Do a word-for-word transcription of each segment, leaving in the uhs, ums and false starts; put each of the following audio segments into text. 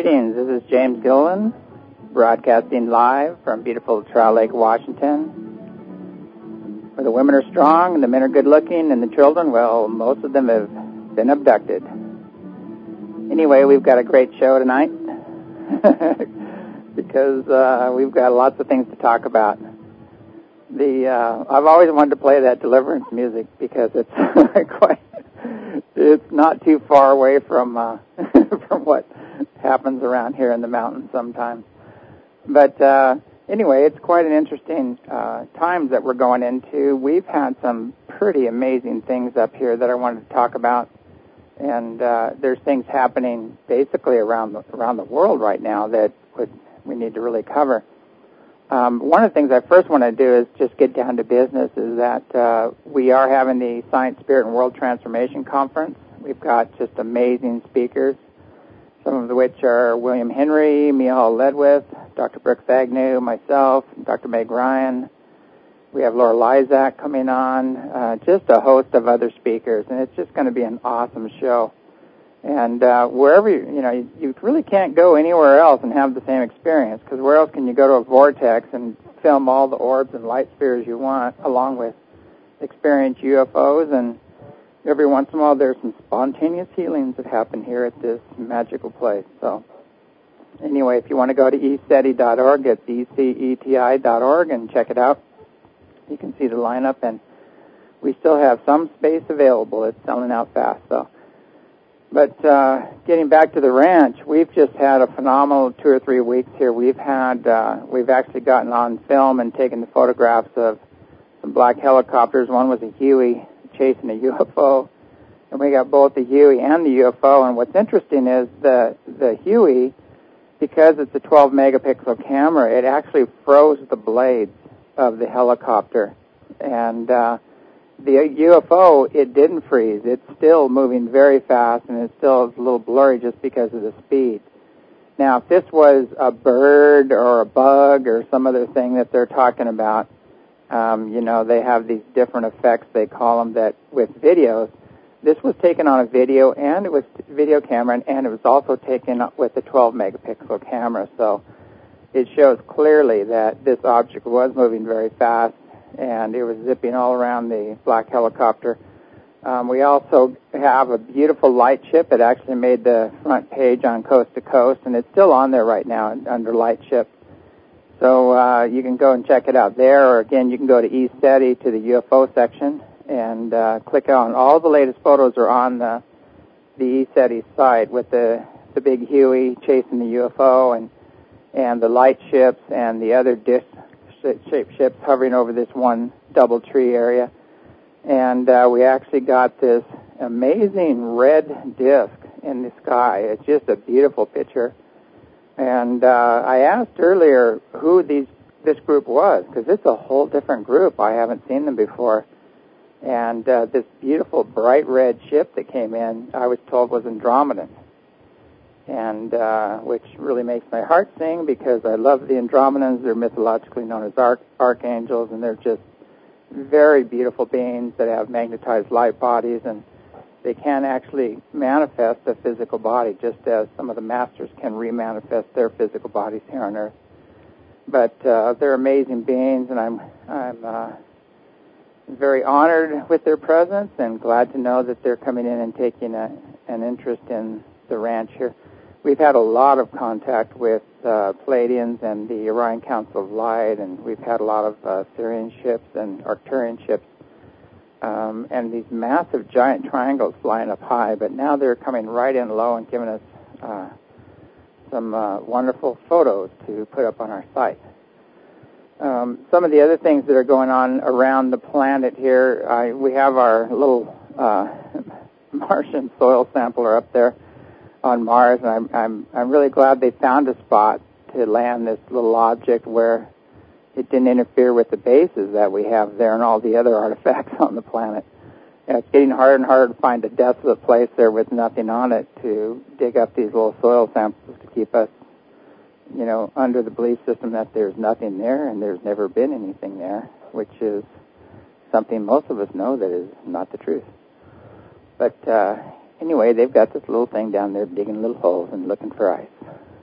Greetings, this is James Gilliland, broadcasting live from beautiful Trout Lake, Washington. Where the women are strong and the men are good looking and the children, well, most of them have been abducted. Anyway, we've got a great show tonight because uh, we've got lots of things to talk about. The uh, I've always wanted to play that deliverance music because it's quite, it's not too far away from uh, from what happens around here in the mountains sometimes. But uh, anyway, it's quite an interesting uh, times that we're going into. We've had some pretty amazing things up here that I wanted to talk about, and uh, there's things happening basically around the, around the world right now that would, we need to really cover. Um, one of the things I first want to do is just get down to business, is that uh, we are having the Science, Spirit, and World Transformation Conference. We've got just amazing speakers, some of which are William Henry, Micheal Ledwith, Doctor Brooks Agnew, myself, Doctor Meg Ryan. We have Laura Lysak coming on, uh, just a host of other speakers, and it's just going to be an awesome show. And uh, wherever, you, you know, you, you really can't go anywhere else and have the same experience, because where else can you go to a vortex and film all the orbs and light spheres you want, along with experience U F Os, and every once in a while there's some spontaneous healings that happen here at this magical place. So anyway, if you want to go to e ceti dot org, it's E C E T I dot org, and check it out. You can see the lineup, and we still have some space available. It's selling out fast, so. But uh, getting back to the ranch, we've just had a phenomenal two or three weeks here. We've had, uh, we've actually gotten on film and taken the photographs of some black helicopters. One was a Huey chasing a U F O, and we got both the Huey and the U F O. And what's interesting is the the Huey, because it's a twelve megapixel camera, it actually froze the blades of the helicopter, and uh, the U F O, it didn't freeze. It's still moving very fast, and it still is a little blurry just because of the speed. Now, if this was a bird or a bug or some other thing that they're talking about, um, you know, they have these different effects, they call them, that with videos. This was taken on a video, and it was video camera, and, and it was also taken with a twelve megapixel camera. So it shows clearly that this object was moving very fast, and it was zipping all around the black helicopter. Um, we also have a beautiful light ship. It actually made the front page on Coast to Coast, and it's still on there right now under light ship. So uh, you can go and check it out there, or again, you can go to eSteady to the U F O section and uh, click on. All the latest photos are on the, the eSteady site with the, the big Huey chasing the U F O, and, and the light ships and the other disc shaped ships hovering over this one double tree area. And uh, we actually got this amazing red disc in the sky. It's just a beautiful picture. And uh, I asked earlier who these this group was, because it's a whole different group. I haven't seen them before. And uh, this beautiful bright red ship that came in, I was told was Andromedan, and uh, which really makes my heart sing, because I love the Andromedans. They're mythologically known as arch- archangels, and they're just very beautiful beings that have magnetized light bodies, and they can actually manifest a physical body, just as some of the masters can remanifest their physical bodies here on Earth. But uh, they're amazing beings, and I'm I'm uh, very honored with their presence, and glad to know that they're coming in and taking a, an interest in the ranch here. We've had a lot of contact with uh, Pleiadians and the Orion Council of Light, and we've had a lot of uh, Sirian ships and Arcturian ships, um, and these massive giant triangles flying up high, but now they're coming right in low and giving us uh, some uh, wonderful photos to put up on our site. Um, some of the other things that are going on around the planet here, I, we have our little uh, Martian soil sampler up there on Mars, and I'm, I'm I'm really glad they found a spot to land this little object where it didn't interfere with the bases that we have there and all the other artifacts on the planet. And it's getting harder and harder to find a desolate place there with nothing on it to dig up these little soil samples to keep us, you know, under the belief system that there's nothing there and there's never been anything there, which is something most of us know that is not the truth. But uh, anyway, they've got this little thing down there digging little holes and looking for ice.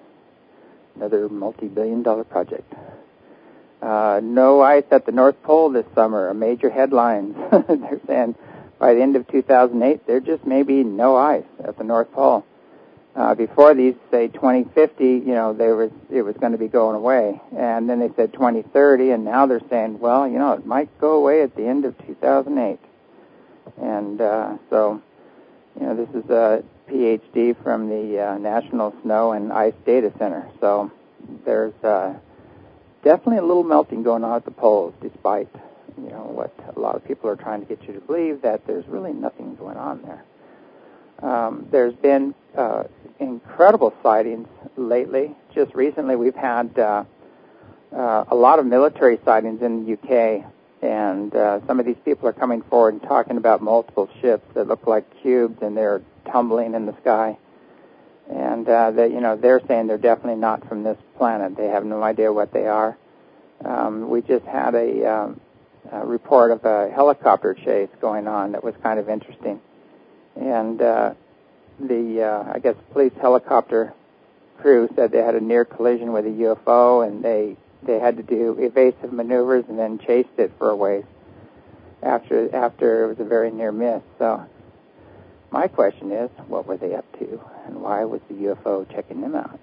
another multi-billion dollar project. Uh, no ice at the North Pole this summer, a major headline. They're saying by the end of two thousand eight, there just may be no ice at the North Pole. Uh, before these, say, twenty fifty, you know, they was, it was going to be going away. And then they said twenty thirty, and now they're saying, well, you know, it might go away at the end of two thousand eight. And uh, so, you know, this is a P H D from the uh, National Snow and Ice Data Center. So there's uh, definitely a little melting going on at the poles, despite, you know, what a lot of people are trying to get you to believe, that there's really nothing going on there. Um, there's been uh, incredible sightings lately. Just recently we've had uh, uh, a lot of military sightings in the U K, and uh, some of these people are coming forward and talking about multiple ships that look like cubes, and they're tumbling in the sky. And uh, that, you know, they're saying they're definitely not from this planet. They have no idea what they are. Um, we just had a, um, a report of a helicopter chase going on that was kind of interesting. And uh, the, uh, I guess, police helicopter crew said they had a near collision with a U F O, and they, they had to do evasive maneuvers and then chased it for a ways after, after it was a very near miss. So my question is, what were they up to, and why was the U F O checking them out?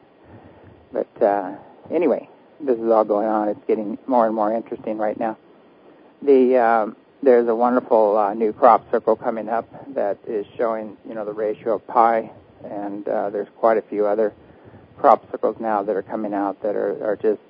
But uh, anyway, this is all going on. It's getting more and more interesting right now. The... Um, There's a wonderful uh, new crop circle coming up that is showing, you know, the ratio of pi, and uh, there's quite a few other crop circles now that are coming out that are, are just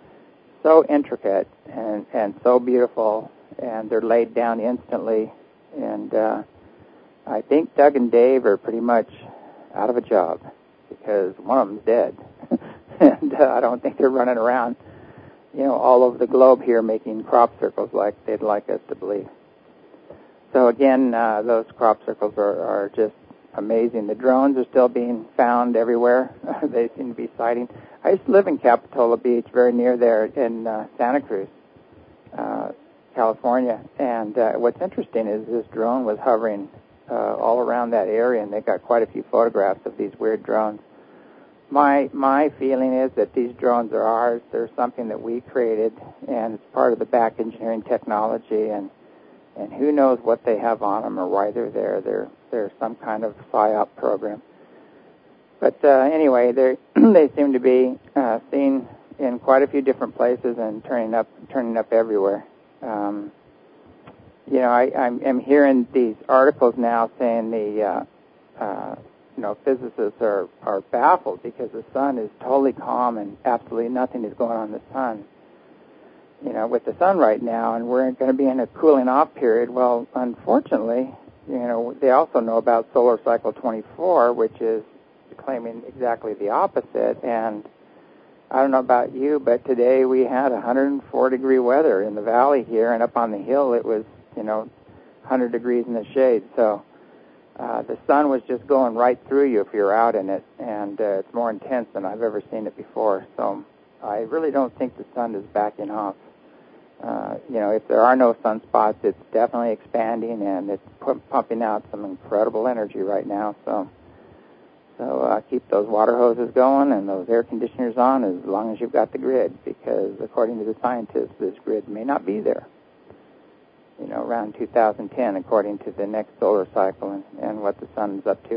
so intricate and, and so beautiful, and they're laid down instantly. And uh, I think Doug and Dave are pretty much out of a job because one of them's dead, and uh, I don't think they're running around, you know, all over the globe here making crop circles like they'd like us to believe. So again, uh, those crop circles are, are just amazing. The drones are still being found everywhere. They seem to be sighting. I used to live in Capitola Beach, very near there in uh, Santa Cruz, uh, California. And uh, what's interesting is this drone was hovering uh, all around that area, and they got quite a few photographs of these weird drones. My my feeling is that these drones are ours. They're something that we created, and it's part of the back engineering technology, and and who knows what they have on them or why they're there. They're they're some kind of PSYOP program. But uh, anyway, they they seem to be uh, seen in quite a few different places and turning up turning up everywhere. Um, you know, I, I'm, I'm hearing these articles now saying the uh, uh, you know, physicists are, are baffled because the sun is totally calm and absolutely nothing is going on in the sun, you know, with the sun right now, and we're going to be in a cooling off period. Well, unfortunately, you know, they also know about solar cycle twenty-four, which is claiming exactly the opposite. And I don't know about you, but today we had one hundred four degree weather in the valley here, and up on the hill it was, you know, one hundred degrees in the shade. So Uh, the sun was just going right through you if you're out in it, and uh, it's more intense than I've ever seen it before. So I really don't think the sun is backing off. Uh, you know, if there are no sunspots, it's definitely expanding, and it's pu- pumping out some incredible energy right now. So, so uh, keep those water hoses going and those air conditioners on as long as you've got the grid, because according to the scientists, this grid may not be there, you know, around two thousand ten, according to the next solar cycle and, and what the sun is up to.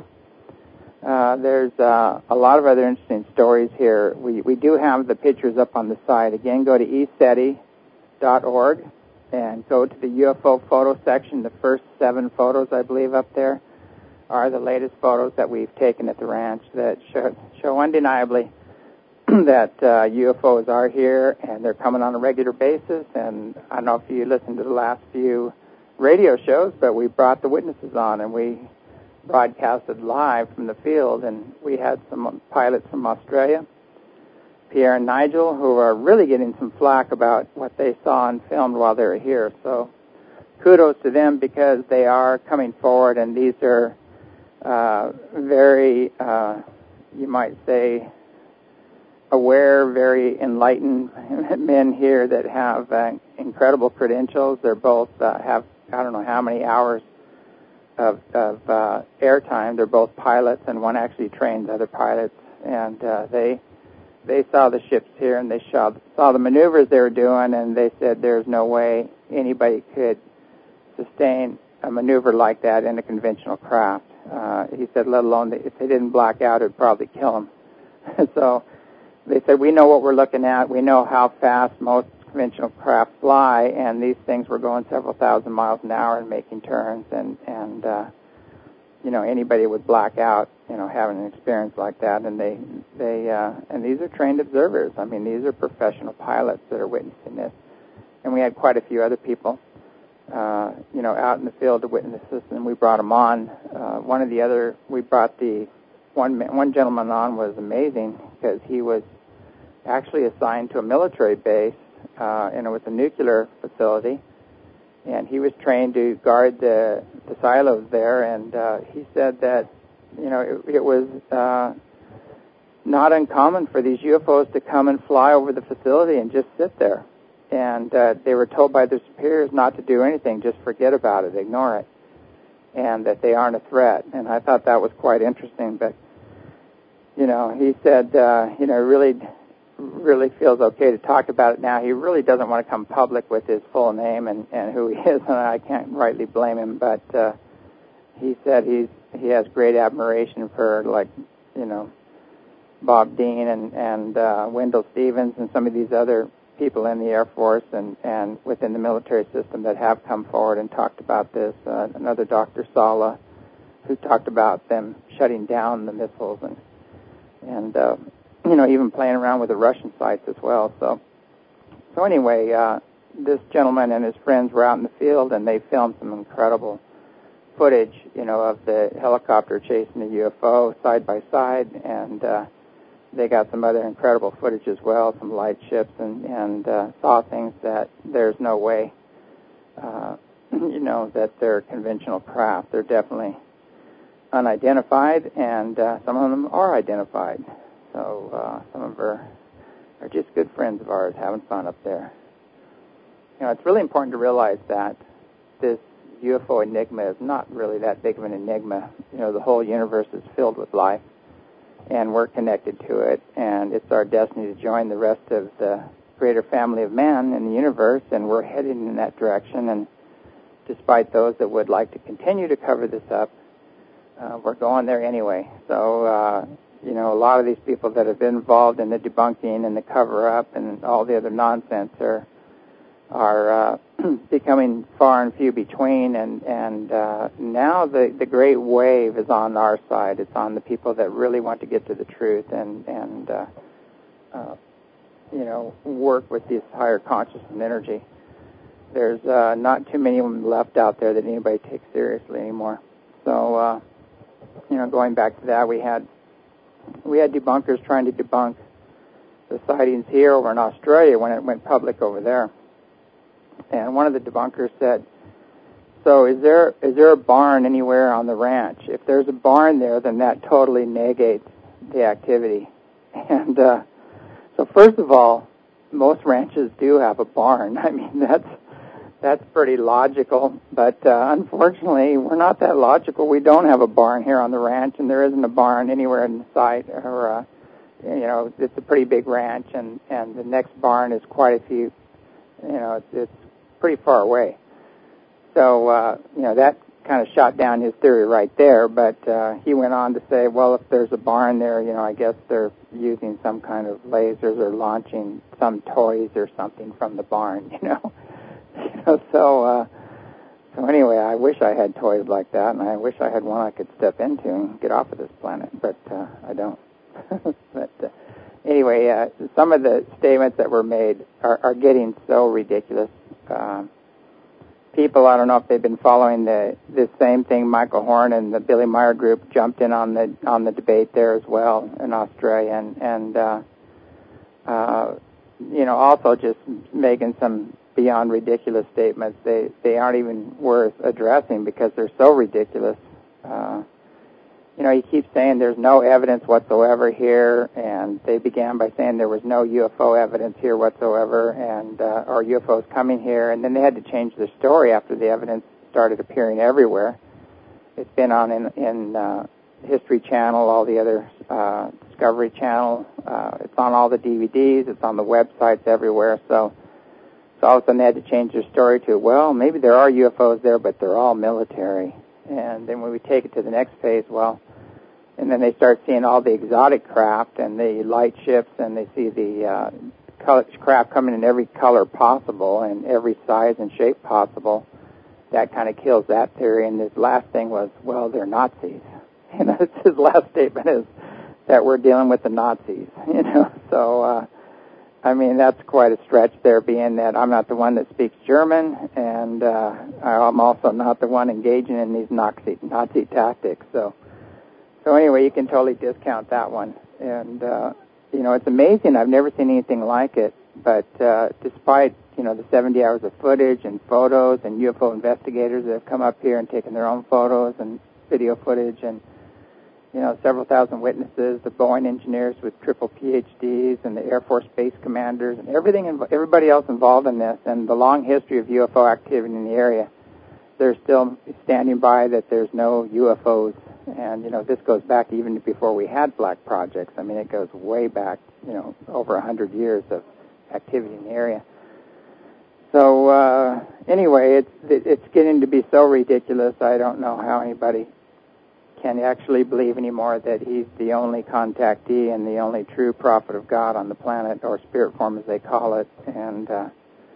Uh, there's uh, a lot of other interesting stories here. We, we do have the pictures up on the side. Again, go to e SETI dot org and go to the U F O photo section. The first seven photos, I believe, up there are the latest photos that we've taken at the ranch that show, show undeniably that uh, U F Os are here, and they're coming on a regular basis. And I don't know if you listened to the last few radio shows, but we brought the witnesses on, and we broadcasted live from the field, and we had some pilots from Australia, Pierre and Nigel, who are really getting some flack about what they saw and filmed while they were here. So kudos to them, because they are coming forward, and these are uh, very, uh, you might say, aware, very enlightened men here that have uh, incredible credentials. They're both uh, have, I don't know how many hours of, of uh, airtime. They're both pilots, and one actually trains other pilots, and uh, they they saw the ships here, and they saw, saw the maneuvers they were doing, and they said there's no way anybody could sustain a maneuver like that in a conventional craft. Uh, he said, let alone that if they didn't black out, it would probably kill them. So they said, we know what we're looking at. We know how fast most conventional craft fly, and these things were going several thousand miles an hour and making turns, and, and uh, you know, anybody would black out, you know, having an experience like that. And they, they, uh, and these are trained observers. I mean, these are professional pilots that are witnessing this. And we had quite a few other people, uh, you know, out in the field to witness this, and we brought them on. Uh, one of the other, we brought the, one, one gentleman on was amazing because he was actually assigned to a military base, uh, and it was a nuclear facility. And he was trained to guard the, the silos there, and uh, he said that, you know, it, it was uh, not uncommon for these U F Os to come and fly over the facility and just sit there. And uh, they were told by their superiors not to do anything, just forget about it, ignore it, and that they aren't a threat. And I thought that was quite interesting. But, you know, he said, uh, you know, really... really feels okay to talk about it now. He really doesn't want to come public with his full name and, and who he is, and I can't rightly blame him, but uh, he said he's he has great admiration for, like, you know, Bob Dean and, and uh, Wendell Stevens and some of these other people in the Air Force and, and within the military system that have come forward and talked about this. Uh, another Doctor Sala, who talked about them shutting down the missiles and, and uh, you know, even playing around with the Russian sites as well. So, so anyway, uh, this gentleman and his friends were out in the field, and they filmed some incredible footage, you know, of the helicopter chasing the U F O side by side, and uh, they got some other incredible footage as well, some light ships, and, and uh, saw things that there's no way, uh, you know, that they're conventional craft. They're definitely unidentified, and uh, some of them are identified. So uh, some of our are just good friends of ours having fun up there. You know, it's really important to realize that this U F O enigma is not really that big of an enigma. You know, the whole universe is filled with life, and we're connected to it, and it's our destiny to join the rest of the greater family of man in the universe, and we're headed in that direction. And despite those that would like to continue to cover this up, uh, we're going there anyway. So, uh, you know, a lot of these people that have been involved in the debunking and the cover-up and all the other nonsense are are uh, becoming far and few between, and and uh, now the the great wave is on our side. It's on the people that really want to get to the truth and and uh, uh, you know, work with this higher consciousness and energy. There's uh, not too many of them left out there that anybody takes seriously anymore. So, uh, you know, going back to that, we had. We had debunkers trying to debunk the sightings here over in Australia when it went public over there. And one of the debunkers said, so is there is there a barn anywhere on the ranch? If there's a barn there, then that totally negates the activity. And uh, so first of all, most ranches do have a barn. I mean, that's that's pretty logical. But uh, unfortunately, we're not that logical. We don't have a barn here on the ranch, and there isn't a barn anywhere in the site. Or, uh, you know, it's a pretty big ranch, and, and the next barn is quite a few, you know, it's, it's pretty far away. So, uh, you know, that kind of shot down his theory right there. But uh, he went on to say, well, if there's a barn there, you know, I guess they're using some kind of lasers or launching some toys or something from the barn, you know. You know, so, uh, so anyway, I wish I had toys like that, and I wish I had one I could step into and get off of this planet, but uh, I don't. But uh, anyway, uh, some of the statements that were made are, are getting so ridiculous. Uh, people, I don't know if they've been following the this same thing. Michael Horn and the Billy Meyer group jumped in on the on the debate there as well in Australia, and, and uh, uh, you know, also just making some beyond ridiculous statements. They they aren't even worth addressing because they're so ridiculous. Uh, you know, he keeps saying there's no evidence whatsoever here, and they began by saying there was no U F O evidence here whatsoever, and uh, or U F Os coming here, and then they had to change their story after the evidence started appearing everywhere. It's been on in, in uh, History Channel, all the other uh, Discovery Channel. Uh, it's on all the D V Ds. It's on the websites everywhere. So, so all of a sudden they had to change their story to, well, maybe there are U F Os there, but they're all military. And then when we take it to the next phase, well, and then they start seeing all the exotic craft and the light ships, and they see the uh, color, craft coming in every color possible and every size and shape possible. That kind of kills that theory. And his last thing was, well, they're Nazis. You know, his last statement is that we're dealing with the Nazis. You know, so uh, I mean that's quite a stretch there, being that I'm not the one that speaks German, and uh, I'm also not the one engaging in these Nazi Nazi tactics. So. So anyway, you can totally discount that one. And, uh, you know, it's amazing. I've never seen anything like it. But uh, despite, you know, the seventy hours of footage and photos and U F O investigators that have come up here and taken their own photos and video footage and, you know, several thousand witnesses, the Boeing engineers with triple P H Ds and the Air Force base commanders and everything, everybody else involved in this, and the long history of U F O activity in the area, they're still standing by that there's no U F Os. And, you know, this goes back even before we had black projects. I mean, it goes way back, you know, over a hundred years of activity in the area. So, uh, anyway, it's, it's getting to be so ridiculous, I don't know how anybody can actually believe anymore that he's the only contactee and the only true prophet of God on the planet, or spirit form as they call it. And, uh,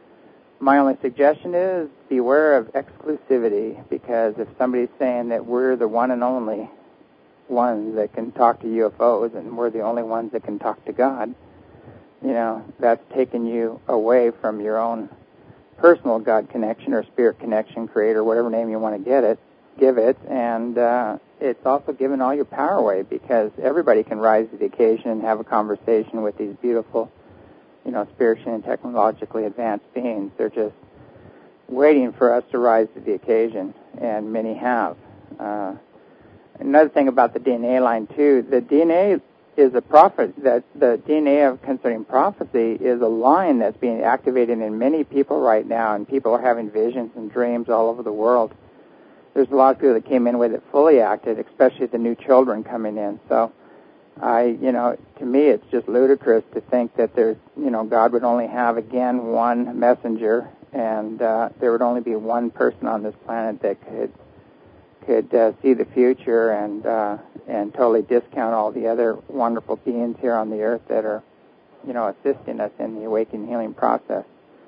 my only suggestion is beware of exclusivity, because if somebody's saying that we're the one and only ones that can talk to U F Os and we're the only ones that can talk to God, you know, that's taking you away from your own personal God connection or spirit connection, creator, whatever name you want to get it, give it, and uh, it's also giving all your power away, because everybody can rise to the occasion and have a conversation with these beautiful, you know, spiritually and technologically advanced beings. They're just waiting for us to rise to the occasion, and many have. Uh, another thing about the D N A line, too, the D N A is a prophet, that the D N A of concerning prophecy is a line that's being activated in many people right now, and people are having visions and dreams all over the world. There's a lot of people that came in with it fully acted, especially the new children coming in. So I, you know, to me, it's just ludicrous to think that there's, you know, God would only have, again, one messenger, and uh, there would only be one person on this planet that could could uh, see the future and uh, and totally discount all the other wonderful beings here on the earth that are, you know, assisting us in the awakening healing process.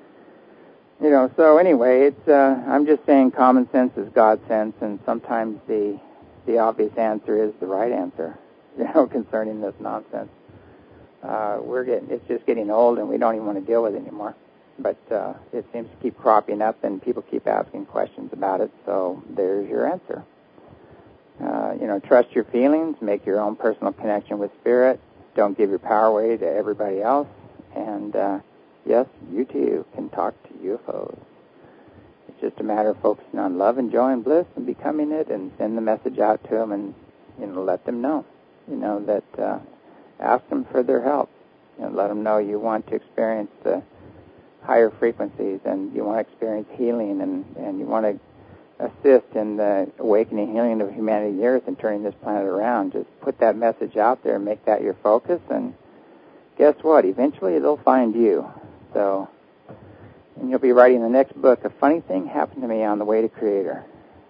You know, so anyway, it's uh, I'm just saying common sense is God sense, and sometimes the the obvious answer is the right answer. You know, concerning this nonsense. Uh, we're getting, it's just getting old, and we don't even want to deal with it anymore. But uh, it seems to keep cropping up, and people keep asking questions about it, so there's your answer. Uh, you know, trust your feelings, make your own personal connection with spirit, don't give your power away to everybody else, and uh, yes, you too can talk to U F Os. It's just a matter of focusing on love and joy and bliss and becoming it, and send the message out to them, and, you know, let them know. You know, that uh, ask them for their help. You know, let them know you want to experience the higher frequencies, and you want to experience healing, and, and you want to assist in the awakening healing of humanity, the earth, and turning this planet around. Just put that message out there and make that your focus, and guess what? Eventually they'll find you. So, and you'll be writing the next book, A Funny Thing Happened to Me on the Way to Creator.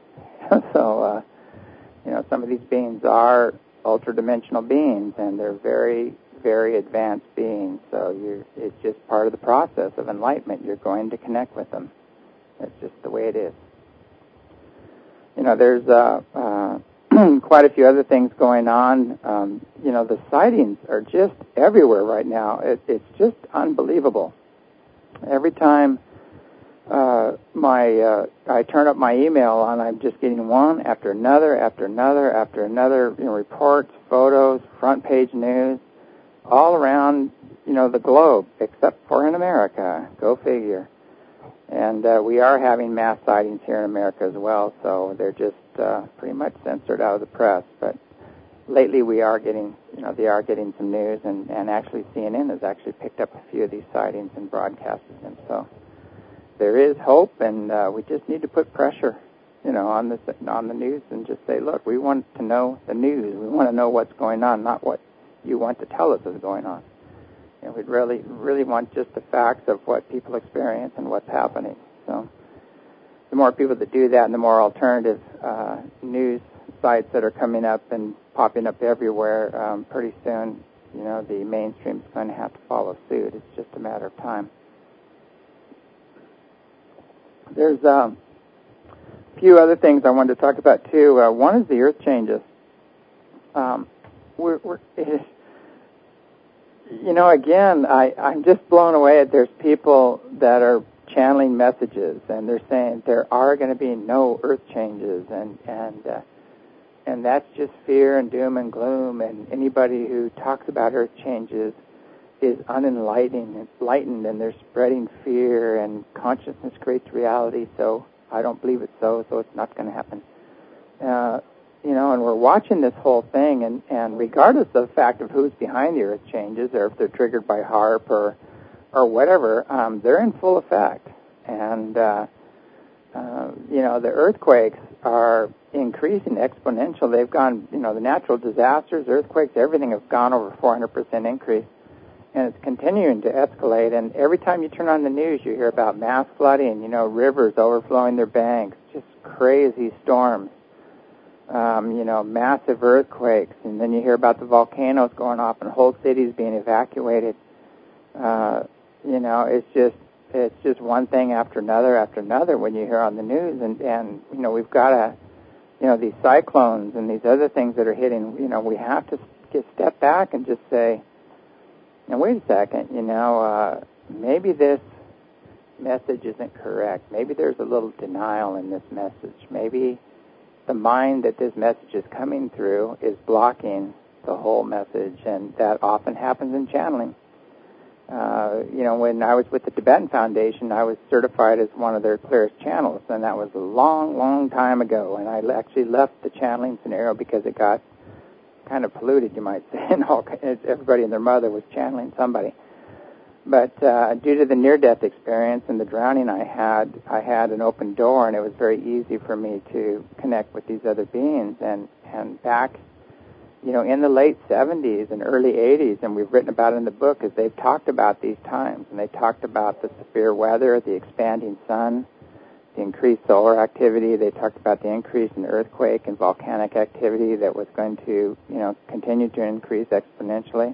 So, uh, you know, some of these beings are ultra-dimensional beings, and they're very, very advanced beings. So you're, it's just part of the process of enlightenment. You're going to connect with them. That's just the way it is. You know, there's uh, uh, quite a few other things going on. Um, you know, the sightings are just everywhere right now. It, it's just unbelievable. Every time uh, my uh, I turn up my email, and I'm just getting one after another, after another, after another, you know, reports, photos, front page news, all around, you know, the globe, except for in America. Go figure. And uh, we are having mass sightings here in America as well, so they're just uh, pretty much censored out of the press. But lately we are getting, you know, they are getting some news, and, and actually C N N has actually picked up a few of these sightings and broadcasted them. So there is hope, and uh, we just need to put pressure, you know, on the on the news, and just say, look, we want to know the news. We want to know what's going on, not what you want to tell us is going on. And we'd really, really want just the facts of what people experience and what's happening. So the more people that do that and the more alternative uh, news sites that are coming up and popping up everywhere, um, pretty soon, you know, the mainstream's going to have to follow suit. It's just a matter of time. There's um, a few other things I wanted to talk about, too. Uh, one is the earth changes. Um, we're, we're You know, again, I, I'm just blown away that there's people that are channeling messages, and they're saying there are going to be no earth changes, and and uh, and that's just fear and doom and gloom. And anybody who talks about earth changes is unenlightened, enlightened, and they're spreading fear. And consciousness creates reality, so I don't believe it's so. So it's not going to happen. Uh, You know, and we're watching this whole thing, and, and regardless of the fact of who's behind the earth changes, or if they're triggered by HAARP or or whatever, um, they're in full effect. And, uh, uh, you know, the earthquakes are increasing exponential. They've gone, you know, the natural disasters, earthquakes, everything have gone over four hundred percent increase. And it's continuing to escalate. And every time you turn on the news, you hear about mass flooding, you know, rivers overflowing their banks, just crazy storms. Um, you know, massive earthquakes, and then you hear about the volcanoes going off and whole cities being evacuated. Uh, you know, it's just it's just one thing after another after another when you hear on the news, and, and you know, we've got to, you know, these cyclones and these other things that are hitting. You know, we have to get step back and just say, now wait a second, you know, uh, maybe this message isn't correct. Maybe there's a little denial in this message. Maybe the mind that this message is coming through is blocking the whole message, and that often happens in channeling. Uh, you know, when I was with the Tibetan Foundation, I was certified as one of their clearest channels, and that was a long, long time ago, and I actually left the channeling scenario because it got kind of polluted, you might say, and all, everybody and their mother was channeling somebody. But uh, due to the near-death experience and the drowning I had, I had an open door, and it was very easy for me to connect with these other beings. And, and back, you know, in the late seventies and early eighties, and we've written about it in the book, is they've talked about these times, and they talked about the severe weather, the expanding sun, the increased solar activity. They talked about the increase in earthquake and volcanic activity that was going to, you know, continue to increase exponentially.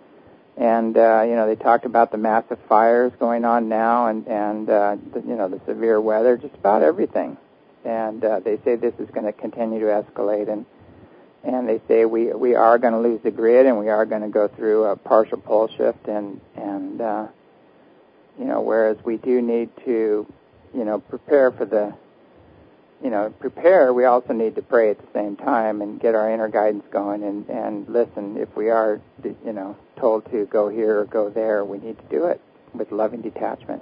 And, uh, you know, they talked about the massive fires going on now and, and uh, the, you know, the severe weather, just about everything. And uh, they say this is going to continue to escalate. And and they say we we are going to lose the grid, and we are going to go through a partial pole shift. And, and uh, you know, whereas we do need to, you know, prepare for the, you know, prepare, we also need to pray at the same time and get our inner guidance going and, and listen. If we are, you know, told to go here or go there, we need to do it with loving detachment.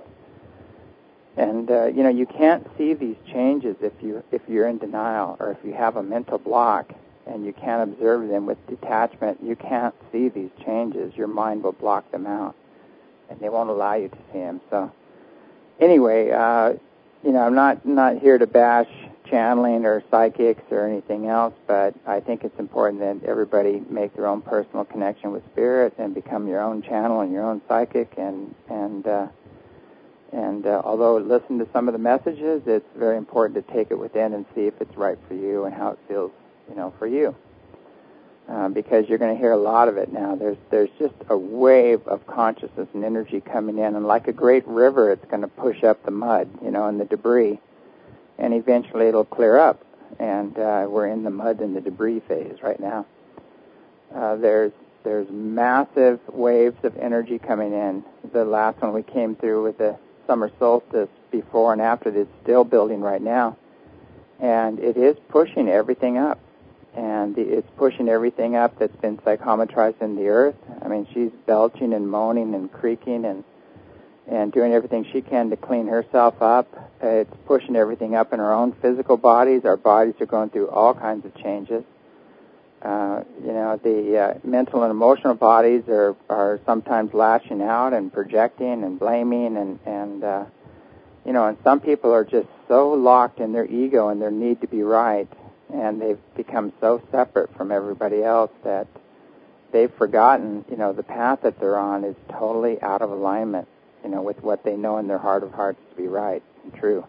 And, uh, you know, you can't see these changes if, you, if you're in denial, or if you have a mental block and you can't observe them with detachment. You can't see these changes. Your mind will block them out, and they won't allow you to see them. So anyway, uh, you know, I'm not, not here to bash channeling or psychics or anything else, but I think it's important that everybody make their own personal connection with spirit and become your own channel and your own psychic. And and uh, and uh, although listen to some of the messages, it's very important to take it within and see if it's right for you and how it feels, you know, for you. Uh, because you're going to hear a lot of it now. There's there's just a wave of consciousness and energy coming in, and like a great river, it's going to push up the mud, you know, and the debris, and eventually it'll clear up. And uh, we're in the mud and the debris phase right now. Uh, there's there's massive waves of energy coming in. The last one we came through with the summer solstice, before and after, it's still building right now, and it is pushing everything up. And it's pushing everything up that's been psychometrized in the earth. I mean, she's belching and moaning and creaking and and doing everything she can to clean herself up. It's pushing everything up in our own physical bodies. Our bodies are going through all kinds of changes. Uh, you know, the uh, mental and emotional bodies are, are sometimes lashing out and projecting and blaming. And, and uh, you know, and some people are just so locked in their ego and their need to be right, and they've become so separate from everybody else that they've forgotten, you know, the path that they're on is totally out of alignment, you know, with what they know in their heart of hearts to be right and true.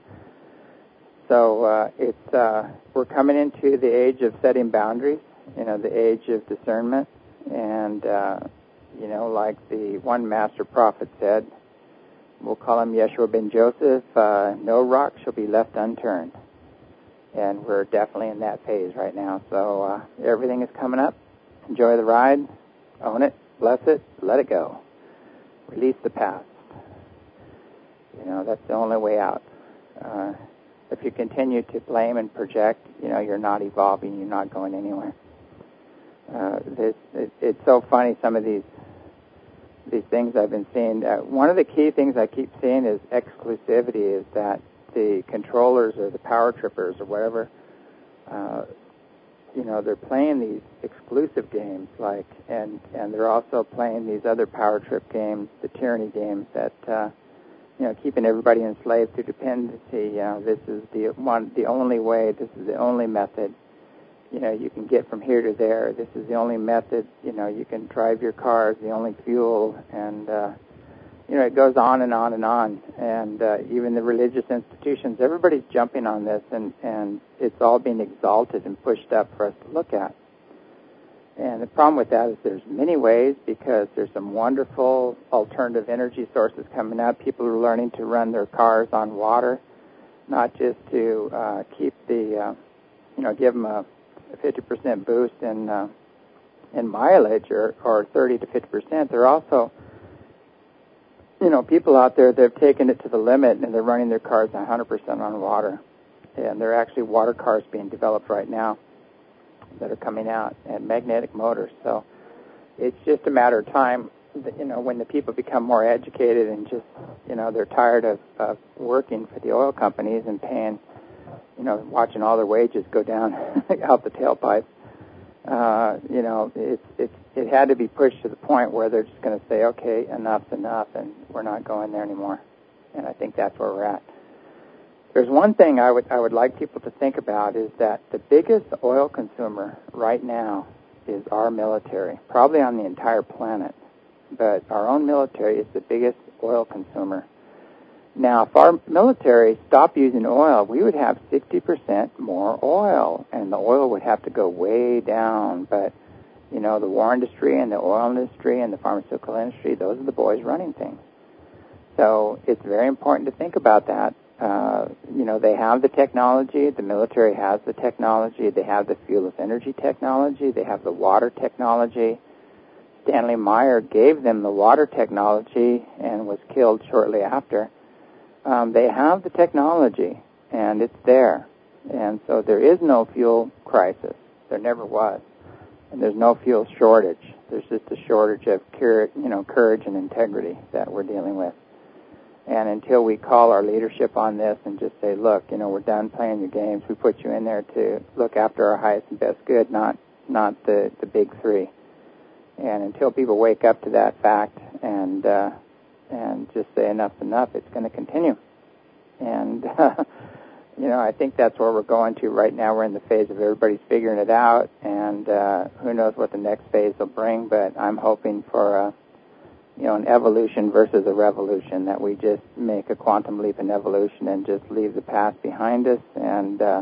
So uh, it's uh, we're coming into the age of setting boundaries, you know, the age of discernment, and uh, you know, like the one master prophet said, we'll call him Yeshua ben Joseph, uh, no rock shall be left unturned. And we're definitely in that phase right now. So uh, everything is coming up. Enjoy the ride. Own it. Bless it. Let it go. Release the past. You know, that's the only way out. Uh, if you continue to blame and project, you know, you're not evolving. You're not going anywhere. Uh, this, it, it's so funny, some of these these things I've been seeing. Uh, one of the key things I keep seeing is exclusivity, is that the controllers or the power trippers or whatever, uh, you know, they're playing these exclusive games, like, and, and they're also playing these other power trip games, the tyranny games that, uh, you know, keeping everybody enslaved through dependency. Uh, this is the one, the only way. This is the only method. You know, you can get from here to there. This is the only method. You know, you can drive your cars, the only fuel, and uh, you know, it goes on and on and on. And uh, even the religious institutions, everybody's jumping on this, and, and it's all being exalted and pushed up for us to look at. And the problem with that is there's many ways, because there's some wonderful alternative energy sources coming up. People are learning to run their cars on water, not just to uh, keep the, uh, you know, give them a fifty percent boost in uh, in mileage, or, or thirty to fifty percent. They're also, you know, people out there that have taken it to the limit, and they're running their cars one hundred percent on water. And there are actually water cars being developed right now that are coming out, and magnetic motors. So it's just a matter of time, that, you know, when the people become more educated and just, you know, they're tired of, of working for the oil companies and paying, you know, watching all their wages go down out the tailpipe. Uh, you know, it, it, it had to be pushed to the point where they're just going to say, okay, enough's enough, and we're not going there anymore. And I think that's where we're at. There's one thing I would I would like people to think about, is that the biggest oil consumer right now is our military, probably on the entire planet. But our own military is the biggest oil consumer. Now, if our military stopped using oil, we would have sixty percent more oil, and the oil would have to go way down. But, you know, the war industry and the oil industry and the pharmaceutical industry, those are the boys running things. So it's very important to think about that. Uh, you know, they have the technology. The military has the technology. They have the fuelless energy technology. They have the water technology. Stanley Meyer gave them the water technology and was killed shortly after. Um, they have the technology, and it's there. And so there is no fuel crisis. There never was. And there's no fuel shortage. There's just a shortage of cur- you know, courage and integrity that we're dealing with. And until we call our leadership on this and just say, look, you know, we're done playing your games. We put you in there to look after our highest and best good, not not the, the big three. And until people wake up to that fact and uh, and just say enough's enough, it's going to continue. And, uh, you know, I think that's where we're going to right now. We're in the phase of everybody's figuring it out, and uh, who knows what the next phase will bring, but I'm hoping for a, you know, an evolution versus a revolution, that we just make a quantum leap in evolution and just leave the past behind us, and uh,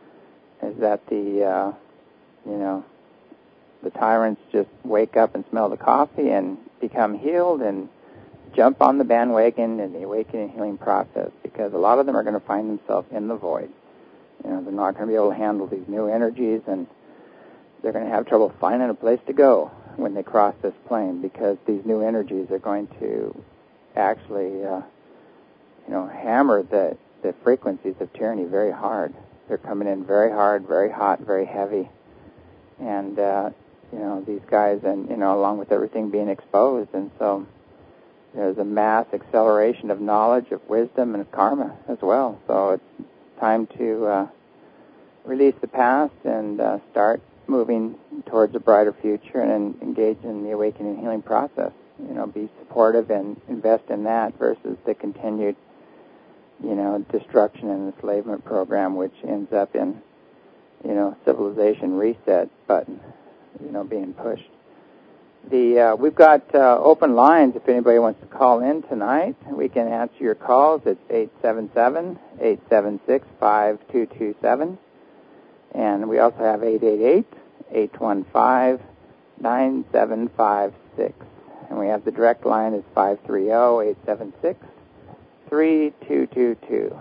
is that the, uh, you know, the tyrants just wake up and smell the coffee and become healed and jump on the bandwagon in the awakening and healing process, because a lot of them are going to find themselves in the void. You know, they're not going to be able to handle these new energies, and they're going to have trouble finding a place to go when they cross this plane, because these new energies are going to actually, uh, you know, hammer the, the frequencies of tyranny very hard. They're coming in very hard, very hot, very heavy. And, uh, you know, these guys, and, you know, along with everything being exposed, and so there's a mass acceleration of knowledge, of wisdom, and of karma as well. So it's time to uh, release the past and uh, start moving towards a brighter future and engage in the awakening and healing process. You know, be supportive and invest in that versus the continued, you know, destruction and enslavement program, which ends up in, you know, civilization reset button, you know, being pushed. The uh, we've got uh, open lines if anybody wants to call in tonight. We can answer your calls. It's eight seven seven, eight seven six, five two two seven. And we also have eight eight eight, eight one five, nine seven five six. And we have the direct line is five three zero, eight seven six, three two two two.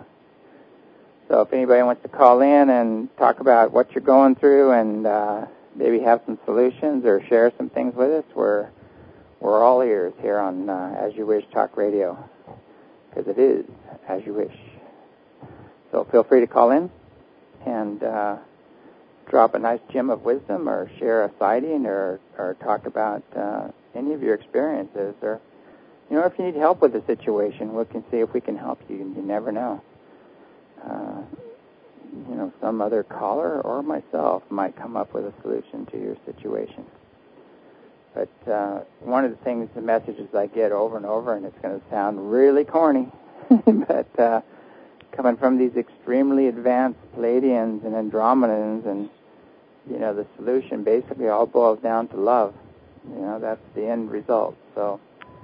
So if anybody wants to call in and talk about what you're going through and uh, maybe have some solutions or share some things with us, we're we're all ears here on uh, As You Wish Talk Radio, because it is As You Wish. So feel free to call in and uh, drop a nice gem of wisdom or share a sighting or, or talk about uh, any of your experiences. Or, you know, if you need help with a situation, we can see if we can help you. You never know. Uh, you know, some other caller or myself might come up with a solution to your situation. But uh, one of the things, the messages I get over and over, and it's going to sound really corny, but uh, coming from these extremely advanced Pleiadians and Andromedans, and, you know, the solution basically all boils down to love. You know, that's the end result. So,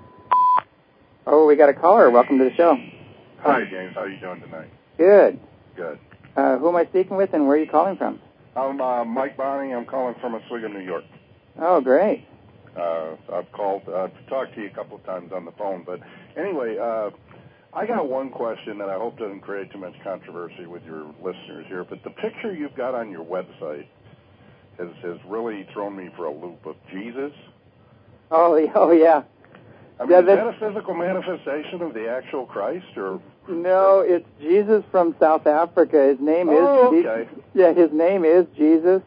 oh, we got a caller. Welcome to the show. Hi, James. How are you doing tonight? Good. Good. Uh, who am I speaking with, and where are you calling from? I'm uh, Mike Bonney. I'm calling from Oswego, New York. Oh, great. Uh, I've called uh, to talk to you a couple of times on the phone. But anyway, uh, I got one question that I hope doesn't create too much controversy with your listeners here. But the picture you've got on your website has, has really thrown me for a loop of Jesus. Oh, oh yeah. I mean, yeah, is that a physical manifestation of the actual Christ, or? No, it's Jesus from South Africa. His name oh, is. okay. Yeah, his name is Jesus.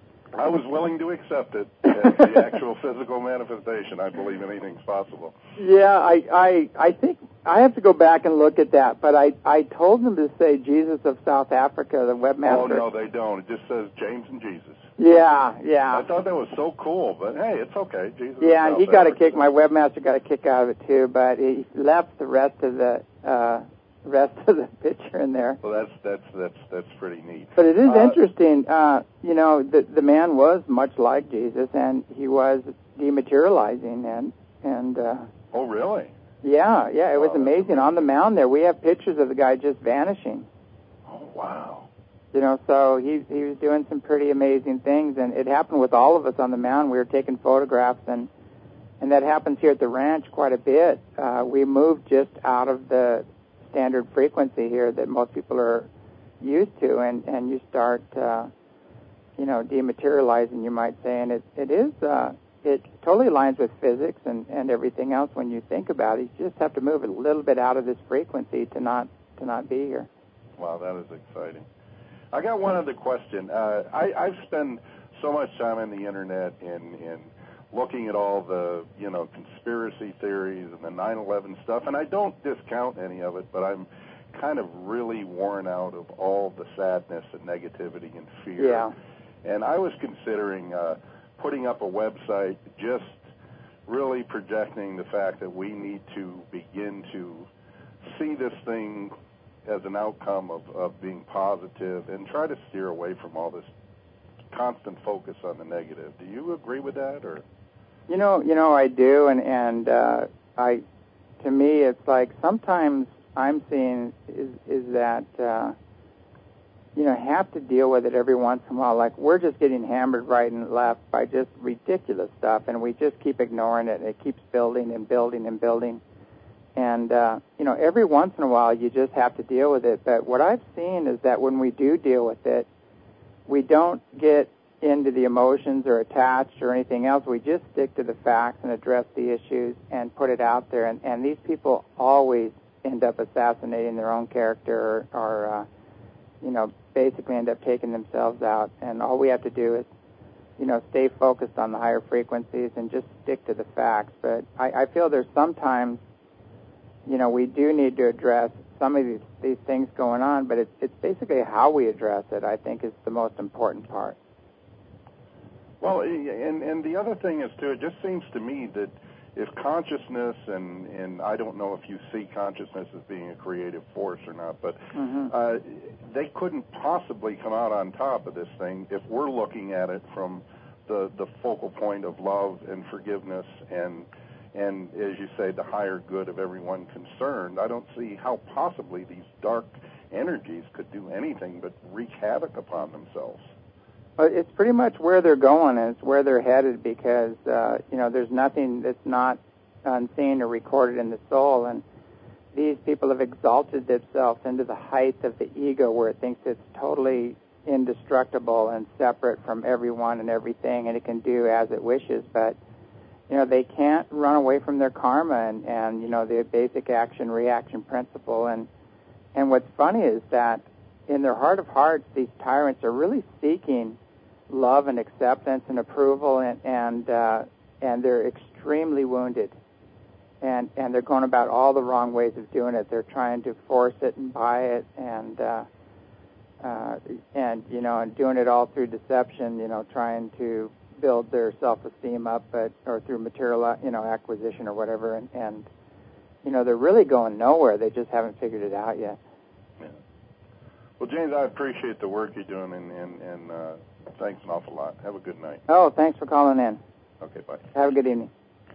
I was willing to accept it as the actual physical manifestation. I believe anything's possible. Yeah, I, I, I think I have to go back and look at that. But I, I told them to say Jesus of South Africa, the webmaster. Oh no, they don't. It just says James and Jesus. Yeah, yeah. I thought that was so cool, but hey, it's okay. Jesus. Yeah, and he got a kick. Africa. My webmaster got a kick out of it too, but he left the rest of the uh, rest of the picture in there. Well, that's that's that's that's pretty neat. But it is uh, interesting. Uh, you know, the the man was much like Jesus, and he was dematerializing, and and. Uh, oh, really? Yeah, yeah. It was wow, amazing. amazing. On the mound there, we have pictures of the guy just vanishing. Oh, wow. You know, so he he was doing some pretty amazing things, and it happened with all of us on the mound. We were taking photographs, and and that happens here at the ranch quite a bit. Uh, we moved just out of the standard frequency here that most people are used to, and and you start, uh, you know, dematerializing, you might say, and it it is uh, it totally aligns with physics and and everything else when you think about it. You just have to move a little bit out of this frequency to not to not be here. Wow, that is exciting. I got one other question. Uh, I, I've spent so much time on the internet in, in looking at all the, you know, conspiracy theories and the nine eleven stuff, and I don't discount any of it, but I'm kind of really worn out of all the sadness and negativity and fear. Yeah. And I was considering uh, putting up a website just really projecting the fact that we need to begin to see this thing as an outcome of, of being positive and try to steer away from all this constant focus on the negative. Do you agree with that, or? You know, you know, I do, and and uh, I, to me, it's like sometimes I'm seeing is is that uh, you know have to deal with it every once in a while. Like we're just getting hammered right and left by just ridiculous stuff, and we just keep ignoring it. And it keeps building and building and building. And, uh, you know, every once in a while you just have to deal with it. But what I've seen is that when we do deal with it, we don't get into the emotions or attached or anything else. We just stick to the facts and address the issues and put it out there. And, and these people always end up assassinating their own character or, or uh, you know, basically end up taking themselves out. And all we have to do is, you know, stay focused on the higher frequencies and just stick to the facts. But I, I feel there's sometimes, you know, we do need to address some of these, these things going on, but it's, it's basically how we address it, I think, is the most important part. Well, and, and the other thing is, too, it just seems to me that if consciousness, and, and I don't know if you see consciousness as being a creative force or not, but mm-hmm. uh, they couldn't possibly come out on top of this thing if we're looking at it from the, the focal point of love and forgiveness and, and, as you say, the higher good of everyone concerned, I don't see how possibly these dark energies could do anything but wreak havoc upon themselves. Well, it's pretty much where they're going, and it's where they're headed, because, uh, you know, there's nothing that's not unseen or recorded in the soul, and these people have exalted themselves into the height of the ego where it thinks it's totally indestructible and separate from everyone and everything, and it can do as it wishes, but, you know, they can't run away from their karma and, and you know, the basic action-reaction principle. And, and what's funny is that in their heart of hearts, these tyrants are really seeking love and acceptance and approval, and, and, uh, and they're extremely wounded. And, and they're going about all the wrong ways of doing it. They're trying to force it and buy it, and uh, uh, and you know, and doing it all through deception. You know, trying to build their self-esteem up, but or through material, you know, acquisition or whatever. And, and you know, they're really going nowhere. They just haven't figured it out yet. Yeah. Well, James, I appreciate the work you're doing, and and, and uh, thanks an awful lot. Have a good night. Oh, thanks for calling in. Okay, bye. Have a good evening.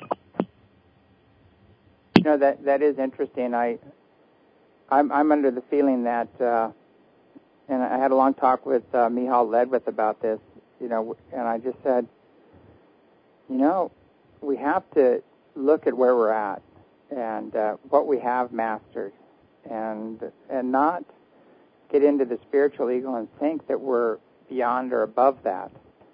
You know, that that is interesting. I, I'm I'm under the feeling that, uh, and I had a long talk with uh, Michal Ledwith about this. You know, and I just said, you know, we have to look at where we're at and uh, what we have mastered, and and not get into the spiritual ego and think that we're beyond or above that.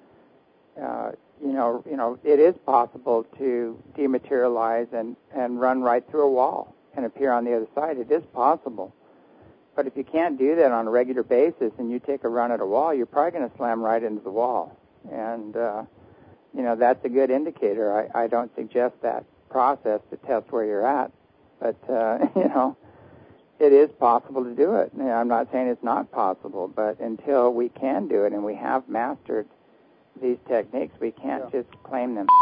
Uh, You know, you know, it is possible to dematerialize and, and run right through a wall and appear on the other side. It is possible. But if you can't do that on a regular basis and you take a run at a wall, you're probably going to slam right into the wall. And, uh, you know, that's a good indicator. I, I don't suggest that process to test where you're at. But, uh, you know, it is possible to do it. You know, I'm not saying it's not possible, but until we can do it and we have mastered these techniques, we can't yeah. just claim them.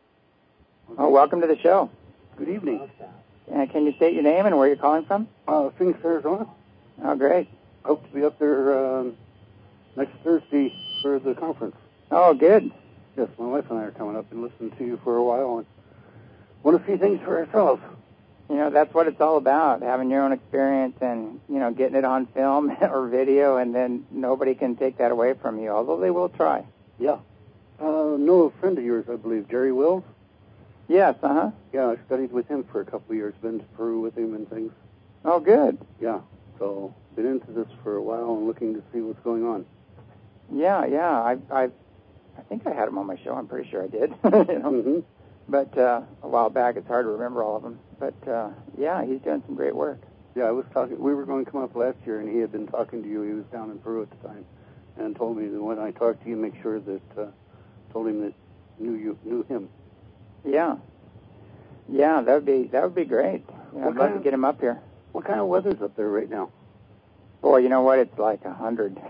Oh, welcome to the show. Good evening. Uh, can you state your name and where you're calling from? Uh, Phoenix, Arizona. Oh, great. Hope to be up there um, next Thursday for the conference. Oh, good. Yes, my wife and I are coming up and listening to you for a while and want to see things for ourselves. You know, that's what it's all about, having your own experience and, you know, getting it on film or video, and then nobody can take that away from you, although they will try. Yeah. Uh, know a friend of yours, I believe, Jerry Wills? Yes, uh-huh. Yeah, I studied with him for a couple of years, been to Peru with him and things. Oh, good. Yeah, so been into this for a while and looking to see what's going on. Yeah, yeah, I I, I think I had him on my show. I'm pretty sure I did. you know? Mm-hmm. But uh, a while back, it's hard to remember all of them. But, uh, yeah, he's doing some great work. Yeah, I was talking, we were going to come up last year, and he had been talking to you. He was down in Peru at the time, and told me that when I talked to you, make sure that, uh, told him that knew you, knew him. Yeah. Yeah, that would be, that would be great. You know, I'd love to get him up here. What kind of weather's up there right now? Boy, you know what? It's like a hundred.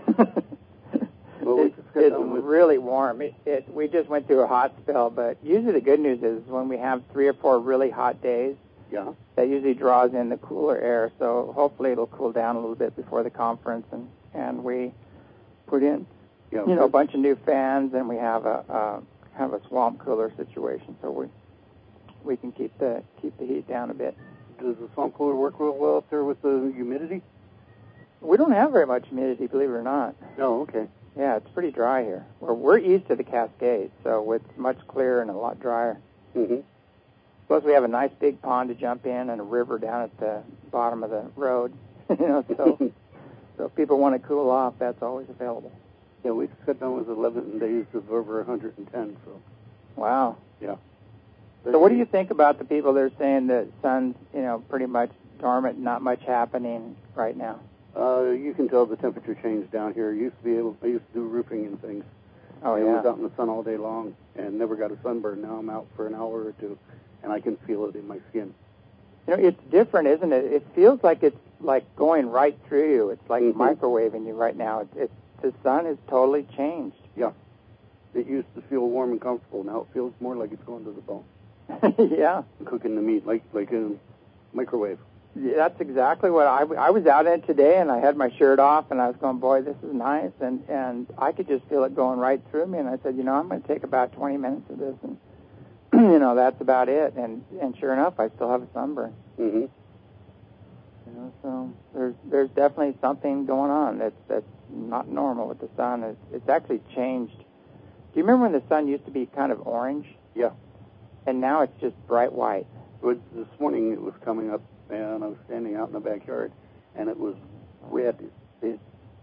Well, we it's it's really warm. It, it, we just went through a hot spell, but usually the good news is when we have three or four really hot days, yeah, that usually draws in the cooler air. So hopefully it'll cool down a little bit before the conference, and, and we put in, yeah, you know, a bunch of new fans, and we have a, a kind of a swamp cooler situation, so we we can keep the keep the heat down a bit. Does the swamp cooler work real well up there with the humidity? We don't have very much humidity, believe it or not. No, okay. Yeah, it's pretty dry here. We're, we're east of the Cascades, so it's much clearer and a lot drier. Mm-hmm. Plus, we have a nice big pond to jump in and a river down at the bottom of the road. you know, so so if people want to cool off, that's always available. Yeah, we just got done with eleven days of over one hundred ten. So. Wow. Yeah. So what do you think about the people that are saying the sun's, you know, pretty much dormant, not much happening right now? Uh, you can tell the temperature changed down here. I used to be able, I used to do roofing and things. Oh, and yeah. I was out in the sun all day long and never got a sunburn. Now I'm out for an hour or two, and I can feel it in my skin. You know, it's different, isn't it? It feels like it's like going right through you. It's like mm-hmm. microwaving you right now. It's, it's the sun has totally changed. Yeah. It used to feel warm and comfortable. Now it feels more like it's going to the bone. yeah. Cooking the meat like like a microwave. that's exactly what I, I was out in it today, and I had my shirt off, and I was going, boy, this is nice, and, and I could just feel it going right through me, and I said, you know, I'm going to take about twenty minutes of this, and, you know, that's about it, and, and sure enough, I still have a sunburn. Mm-hmm. You know, so there's there's definitely something going on that's that's not normal with the sun. It's, it's actually changed. Do you remember when the sun used to be kind of orange? Yeah. And now it's just bright white. But this morning it was coming up, and I was standing out in the backyard, and it was red. It,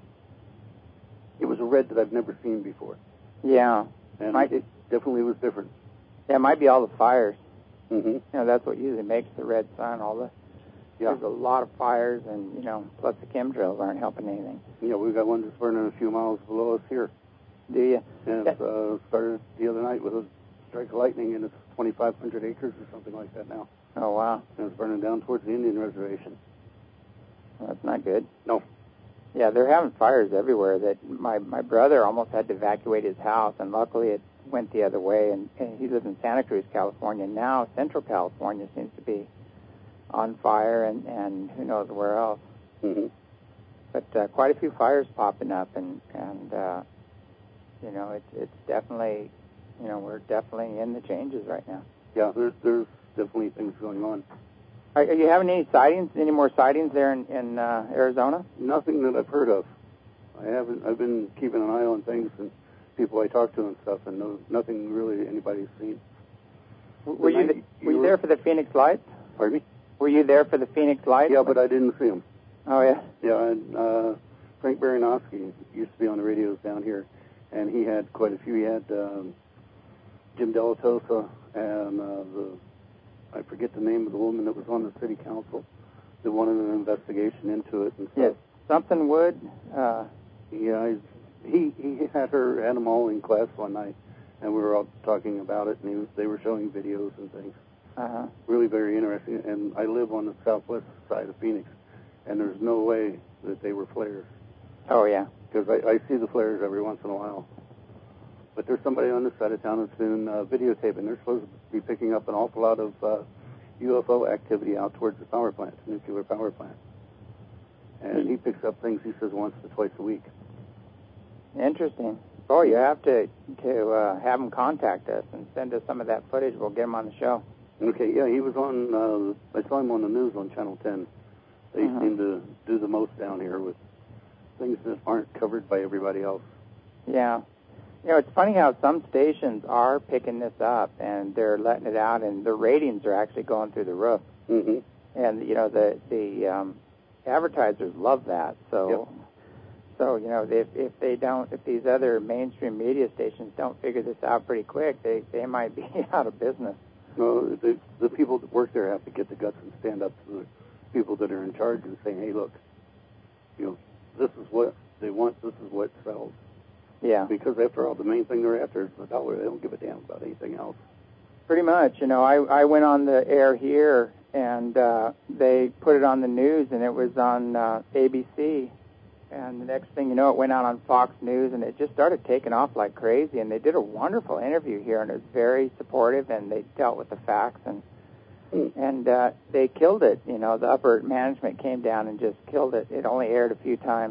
it was a red that I've never seen before. Yeah. And might, it definitely was different. Yeah, it might be all the fires. Mm-hmm. You know, that's what usually makes the red sun. All the yeah. There's a lot of fires, and, you know, plus the chemtrails aren't helping anything. Yeah, we've got one that's burning a few miles below us here. Do you? And it uh, started the other night with a strike of lightning, and it's twenty-five hundred acres or something like that now. Oh, wow. And it's burning down towards the Indian reservation. Well, that's not good. No. Yeah, they're having fires everywhere. That my, my brother almost had to evacuate his house, and luckily it went the other way, and, and he lives in Santa Cruz, California. Now Central California seems to be on fire, and, and who knows where else. Mm-hmm. But uh, quite a few fires popping up, and, and uh, you know, it's it's definitely, you know, we're definitely in the changes right now. Yeah, there's there's definitely things going on. Are, are you having any sightings, any more sightings there in, in uh, Arizona? Nothing that I've heard of. I haven't. I've been keeping an eye on things and people I talk to and stuff, and no, nothing really anybody's seen. Were you, the, were you were, there for the Phoenix Lights? Pardon me? Were you there for the Phoenix Lights? Yeah, but I didn't see them. Oh, yeah? Yeah, and uh, Frank Baranowski used to be on the radios down here, and he had quite a few. He had um, Jim Delatosa and uh, the, I forget the name of the woman that was on the city council that wanted an investigation into it and stuff. Yes, something would. Uh, yeah, I, he he had her, had them all in class one night, and we were all talking about it, and he was, they were showing videos and things. uh-huh. Really very interesting, and I live on the southwest side of Phoenix, and there's no way that they were flares. Oh, yeah. Because I, I see the flares every once in a while. But there's somebody on this side of town that's been uh, videotaping. They're supposed to be picking up an awful lot of uh, U F O activity out towards the power plant, the nuclear power plant. And he picks up things, he says, once to twice a week. Interesting. Oh, you have to to uh, have them contact us and send us some of that footage. We'll get them on the show. Okay, yeah, he was on, uh, I saw him on the news on Channel ten. They Uh-huh. seem to do the most down here with things that aren't covered by everybody else. Yeah. You know, it's funny how some stations are picking this up, and they're letting it out, and the ratings are actually going through the roof. Mm-hmm. And, you know, the the um, advertisers love that. So, Yep. so you know, if if they don't, if these other mainstream media stations don't figure this out pretty quick, they, they might be out of business. No, the, the people that work there have to get the guts and stand up to the people that are in charge and say, hey, look, you know, this is what they want, this is what sells. Yeah. Because after all, the main thing they're after is the dollar. They don't give a damn about anything else. Pretty much. You know, I, I went on the air here, and uh, they put it on the news, and it was on uh, A B C. And the next thing you know, it went out on Fox News, and it just started taking off like crazy. And they did a wonderful interview here, and it was very supportive, and they dealt with the facts, and Mm. and uh, they killed it. You know, the upper management came down and just killed it. It only aired a few times,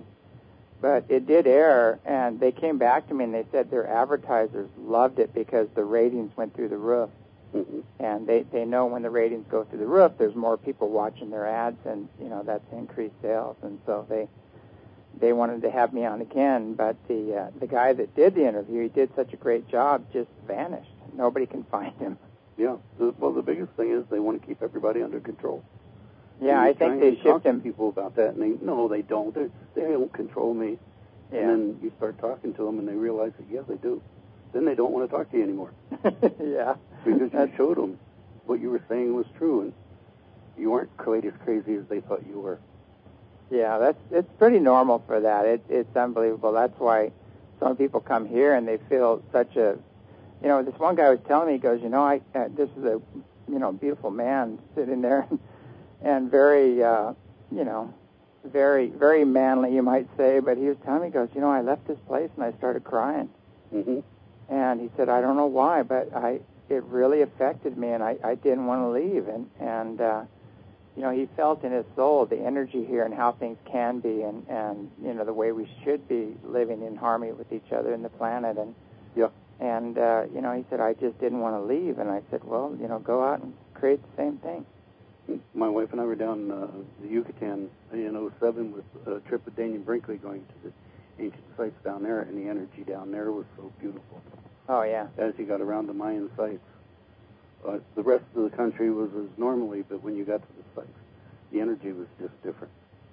but it did air, and they came back to me, and they said their advertisers loved it because the ratings went through the roof. Mm-hmm. And they, they know when the ratings go through the roof, there's more people watching their ads, and, you know, that's increased sales. And so they they wanted to have me on again, but the uh, the guy that did the interview, he did such a great job, just vanished. Nobody can find him. Yeah. The, well, the biggest thing is they want to keep everybody under control. Yeah, I think they shipped him. People about that, and they no, they don't. They they don't control me. Yeah. And then you start talking to them, and they realize that yeah, they do. Then they don't want to talk to you anymore. Yeah. Because That's, you showed them what you were saying was true, and you weren't quite as crazy as they thought you were. yeah, that's it's pretty normal for that. It, it's unbelievable. That's why some people come here and they feel such a, you know, this one guy was telling me, he goes, you know, I uh, this is a, you know, beautiful man sitting there, and very, uh, you know, very very manly, you might say. But he was telling me, he goes, you know, I left this place and I started crying. Mm-hmm. And he said, I don't know why, but I it really affected me, and I, I didn't want to leave. And and uh, you know, he felt in his soul the energy here and how things can be, and, and you know, the way we should be living in harmony with each other and the planet. And yeah. And, uh, you know, he said, I just didn't want to leave. And I said, well, you know, go out and create the same thing. My wife and I were down uh, the Yucatan in oh seven with a trip with Daniel Brinkley going to the ancient sites down there, and the energy down there was so beautiful. Oh, yeah. As you got around the Mayan sites. Uh, the rest of the country was as normally, but when you got to the sites, the energy was just different.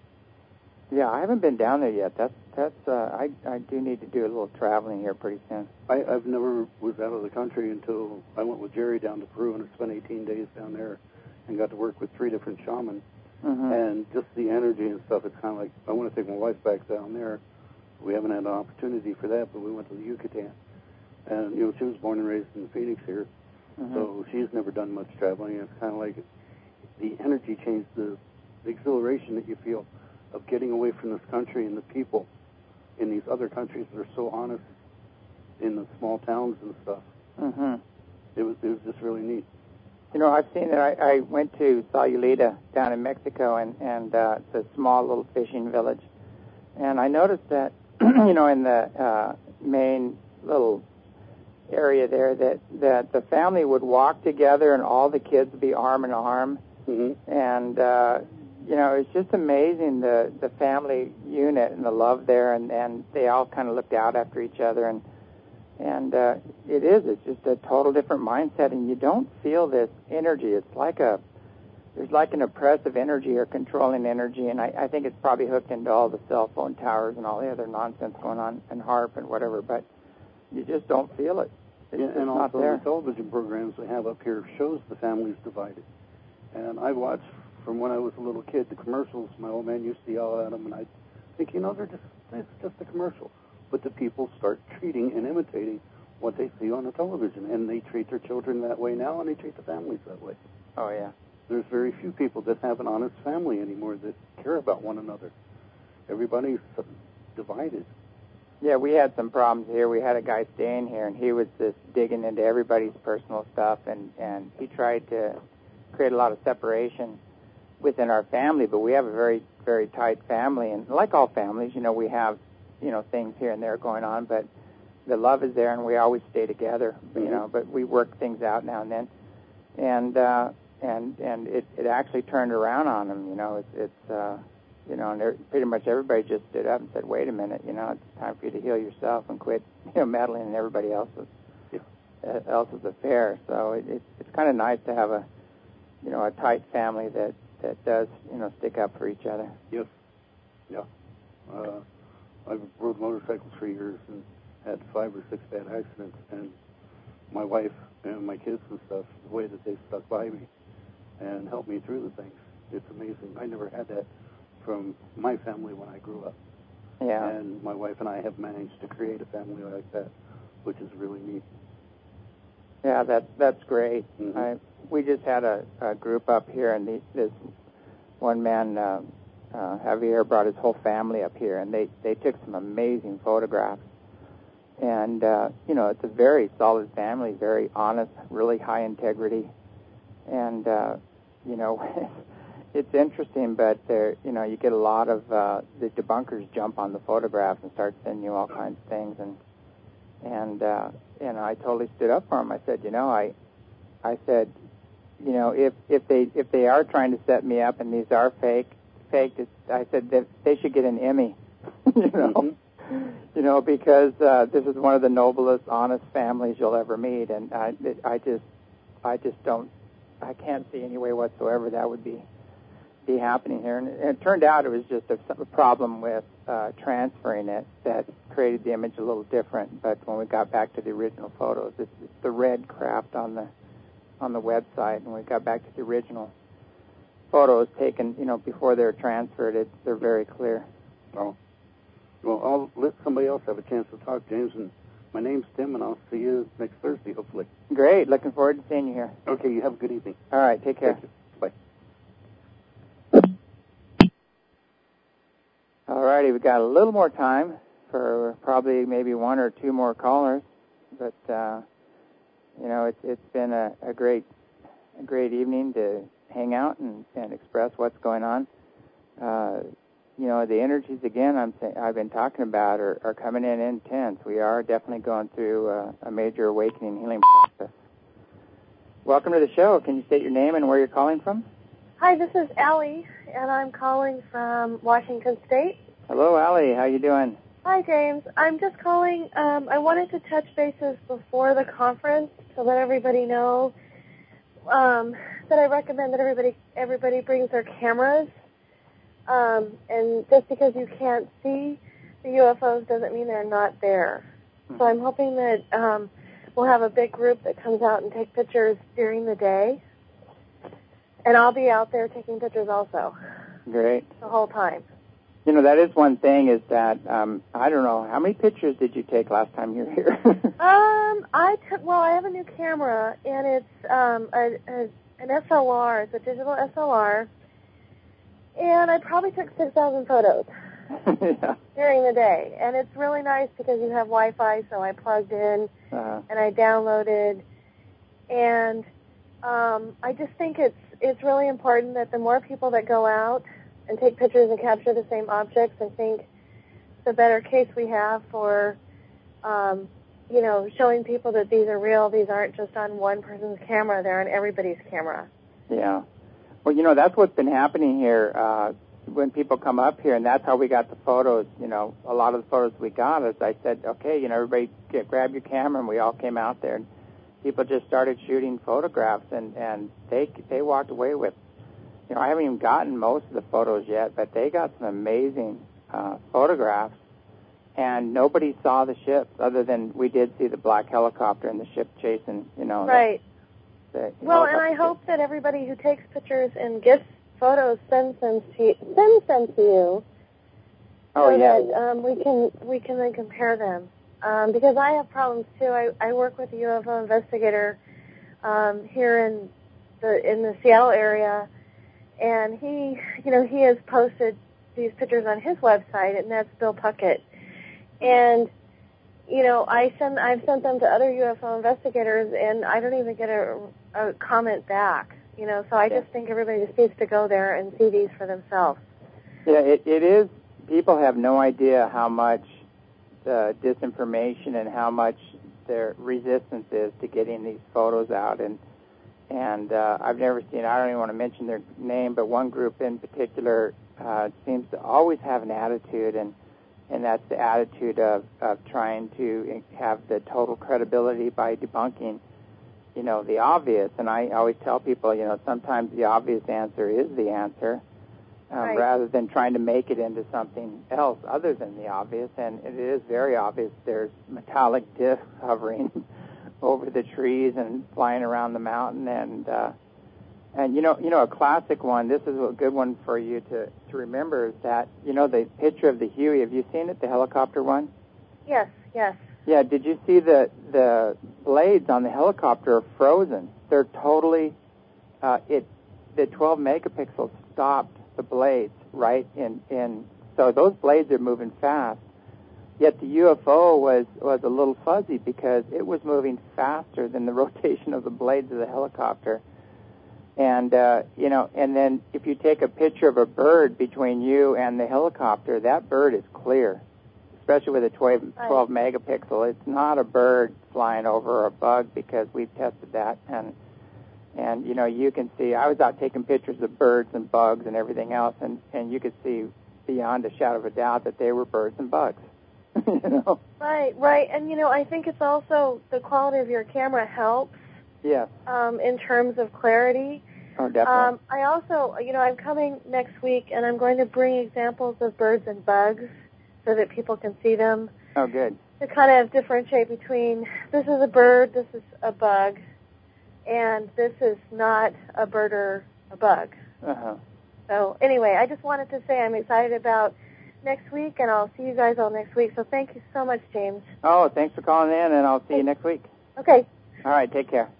Yeah, I haven't been down there yet. That's that's. Uh, I I do need to do a little traveling here pretty soon. I, I've never was out of the country until I went with Jerry down to Peru, and I spent eighteen days down there, and got to work with three different shamans. Mm-hmm. And just the energy and stuff. It's kind of like I want to take my wife back down there. We haven't had an opportunity for that, but we went to the Yucatan, and you know she was born and raised in Phoenix here, Mm-hmm. so she's never done much traveling. And it's kind of like the energy change, the, the exhilaration that you feel of getting away from this country and the people in these other countries that are so honest in the small towns and stuff. Mm-hmm. It was it was just really neat. You know, I've seen it. I, I went to Sayulita down in Mexico, and, and uh, it's a small little fishing village. And I noticed that, you know, in the uh, main little area there, that, that the family would walk together and all the kids would be arm in arm. Mm-hmm. And, uh, you know, it's just amazing, the, the family unit and the love there, and, and they all kind of looked out after each other. And And uh, it is. It's just a total different mindset, and you don't feel this energy. It's like a, there's like an oppressive energy or controlling energy, and I, I think it's probably hooked into all the cell phone towers and all the other nonsense going on, and HAARP and whatever, but you just don't feel it. It's Yeah, just and not also there. the television programs we have up here shows the families divided. And I watched from when I was a little kid the commercials. My old man used to yell at them, and I think, you know, they're just it's just a commercial. But the people start treating and imitating what they see on the television, and they treat their children that way now, and they treat the families that way. Oh, yeah. There's very few people that have an honest family anymore that care about one another. Everybody's divided. Yeah, we had some problems here. We had a guy staying here, and he was just digging into everybody's personal stuff, and, and he tried to create a lot of separation within our family, but we have a very, very tight family, and like all families, you know, we have, you know, things here and there going on, but the love is there, and we always stay together, you Mm-hmm. know, but we work things out now and then, and, uh, and, and it, it actually turned around on him, you know, it's, it's, uh, you know, and there, pretty much everybody just stood up and said, wait a minute, you know, it's time for you to heal yourself and quit, you know, meddling in everybody else's, yeah. uh, else's affair. So it, it, it's kind of nice to have a, you know, a tight family that, that does, you know, stick up for each other. Yes. Yeah. Uh, I've rode motorcycles for years and had five or six bad accidents, and my wife and my kids and stuff, the way that they stuck by me and helped me through the things, it's amazing. I never had that from my family when I grew up. Yeah. And my wife and I have managed to create a family like that, which is really neat. Yeah, that's that's great. Mm-hmm. I, we just had a, a group up here, and the, this one man, uh, uh, Javier, brought his whole family up here, and they, they took some amazing photographs. And, uh, you know, it's a very solid family, very honest, really high integrity. And, uh, you know, it's interesting, but there, you know, you get a lot of, uh, the debunkers jump on the photographs and start sending you all kinds of things. And, and, uh, and I totally stood up for them. I said, you know, I, I said, you know, if, if they, if they are trying to set me up and these are fake, faked, it's, I said that they should get an Emmy, you know. Mm-hmm. You know, because uh, this is one of the noblest, honest families you'll ever meet, and I, I just, I just don't, I can't see any way whatsoever that would be, be happening here. And it, it turned out it was just a, a problem with uh, transferring it that created the image a little different. But when we got back to the original photos, it's, it's the red craft on the, on the website, and when we got back to the original photos taken, you know, before they're transferred, it, they're very clear. Oh. Well, I'll let somebody else have a chance to talk, James. And my name's Tim, and I'll see you next Thursday, hopefully. Great. Looking forward to seeing you here. Okay, you have a good evening. All right. Take care. Thank you. Bye. All righty. We've got a little more time for probably maybe one or two more callers. But, uh, you know, it's, it's been a, a great a great evening to hang out and, and express what's going on. Uh, you know, the energies, again, I'm th- I've been talking about are, are coming in intense. We are definitely going through uh, a major awakening healing process. Welcome to the show. Can you state your name and where you're calling from? Hi, this is Allie, and I'm calling from Washington State. Hello, Allie. How you doing? Hi, James. I'm just calling. Um, I wanted to touch bases before the conference to let everybody know um, that I recommend that everybody everybody brings their cameras. Um, and just because you can't see the U F Os doesn't mean they're not there. Mm-hmm. So I'm hoping that um, we'll have a big group that comes out and take pictures during the day. And I'll be out there taking pictures also. Great. The whole time. You know, that is one thing is that, um, I don't know, how many pictures did you take last time you were here? um, I took, well, I have a new camera, and it's um, a, a, an S L R. It's a digital S L R. And I probably took six thousand photos yeah. during the day. And it's really nice because you have Wi-Fi, so I plugged in, uh-huh. and I downloaded. And um, I just think it's it's really important that the more people that go out and take pictures and capture the same objects, I think the better case we have for, um, you know, showing people that these are real. These aren't just on one person's camera. They're on everybody's camera. Yeah. Well, you know, that's what's been happening here uh, when people come up here, and that's how we got the photos. You know, a lot of the photos we got is I said, okay, you know, everybody get, grab your camera, and we all came out there, and people just started shooting photographs, and, and they they walked away with, you know, I haven't even gotten most of the photos yet, but they got some amazing uh, photographs, and nobody saw the ship other than we did see the black helicopter and the ship chasing, you know. Right. The, the well, and I hope that everybody who takes pictures and gets photos sends them to you, sends them to you. Oh, so yeah. that um, we can we can then compare them. Um, because I have problems too. I, I work with a U F O investigator um, here in the in the Seattle area, and he, you know, he has posted these pictures on his website, and that's Bill Puckett. And you know, I send I've sent them to other U F O investigators, and I don't even get a, a comment back. You know, so I just think everybody just needs to go there and see these for themselves. Yeah, it, it is. People have no idea how much uh, disinformation and how much their resistance is to getting these photos out. And and uh, I've never seen, I don't even want to mention their name, but one group in particular uh, seems to always have an attitude, and, and that's the attitude of, of trying to have the total credibility by debunking, you know, the obvious. And I always tell people, you know, sometimes the obvious answer is the answer. Um, right. Rather than trying to make it into something else other than the obvious. And it is very obvious there's metallic discs hovering over the trees and flying around the mountain. And, uh, and you know, you know, a classic one, this is a good one for you to, to remember, is that, you know, the picture of the Huey, have you seen it, the helicopter one? Yes, yes. Yeah, did you see the, the blades on the helicopter are frozen? They're totally, uh, it, the twelve megapixels stopped the blades, right? In, in so those blades are moving fast. Yet the U F O was, was a little fuzzy because it was moving faster than the rotation of the blades of the helicopter. And, uh, you know, and then if you take a picture of a bird between you and the helicopter, that bird is clear, especially with a twelve, twelve megapixel. It's not a bird flying over a bug because we've tested that. And And, you know, you can see, I was out taking pictures of birds and bugs and everything else, and, and you could see beyond a shadow of a doubt that they were birds and bugs, you know? Right, right. And, you know, I think it's also the quality of your camera helps. Yeah. Um, in terms of clarity. Oh, definitely. Um, I also, you know, I'm coming next week, and I'm going to bring examples of birds and bugs so that people can see them. Oh, good. To kind of differentiate between this is a bird, this is a bug, and this is not a bird or a bug. Uh-huh. So anyway, I just wanted to say I'm excited about next week, and I'll see you guys all next week. So thank you so much, James. Oh, thanks for calling in, and I'll see you next week. Okay. All right, take care.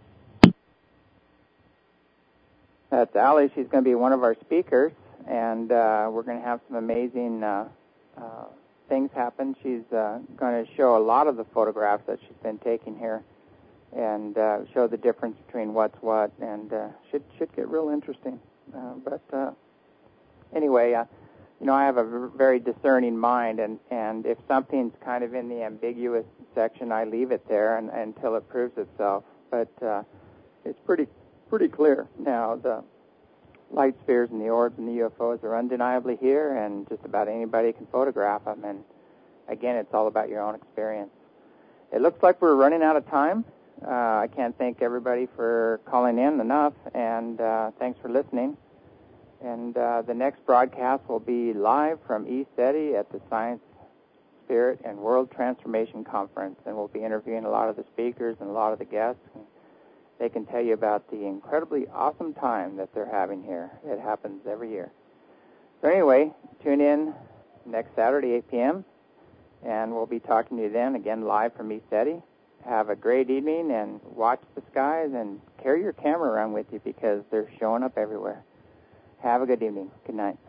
That's Allie. She's going to be one of our speakers, and uh, we're going to have some amazing uh, uh, things happen. She's uh, going to show a lot of the photographs that she's been taking here and uh, show the difference between what's what, and uh, should should get real interesting. Uh, but uh, anyway, uh, you know, I have a very discerning mind, and, and if something's kind of in the ambiguous section, I leave it there and, until it proves itself. But uh, it's pretty pretty clear now. The light spheres and the orbs and the U F Os are undeniably here, and just about anybody can photograph them. And again, it's all about your own experience. It looks like we're running out of time. Uh, I can't thank everybody for calling in enough, and uh, thanks for listening. And uh, the next broadcast will be live from ECETI at the Science, Spirit, and World Transformation Conference, and we'll be interviewing a lot of the speakers and a lot of the guests. And they can tell you about the incredibly awesome time that they're having here. It happens every year. So anyway, tune in next Saturday, eight p.m., and we'll be talking to you then, again, live from ECETI. Have a great evening, and watch the skies, and carry your camera around with you because they're showing up everywhere. Have a good evening. Good night.